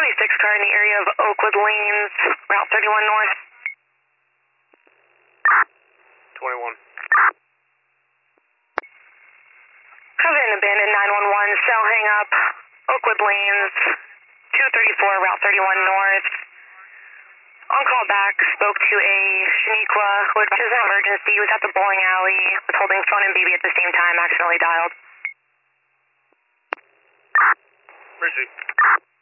Charlie 6 car in the area of Oakwood Lanes, Route 31 North. 21. Have an abandoned 911, cell hang up, Oakwood Lanes, 234 Route 31 North. On call back, spoke to a Shaniqua, which is an emergency. He was at the bowling alley, was holding phone and baby at the same time, accidentally dialed. Proceed.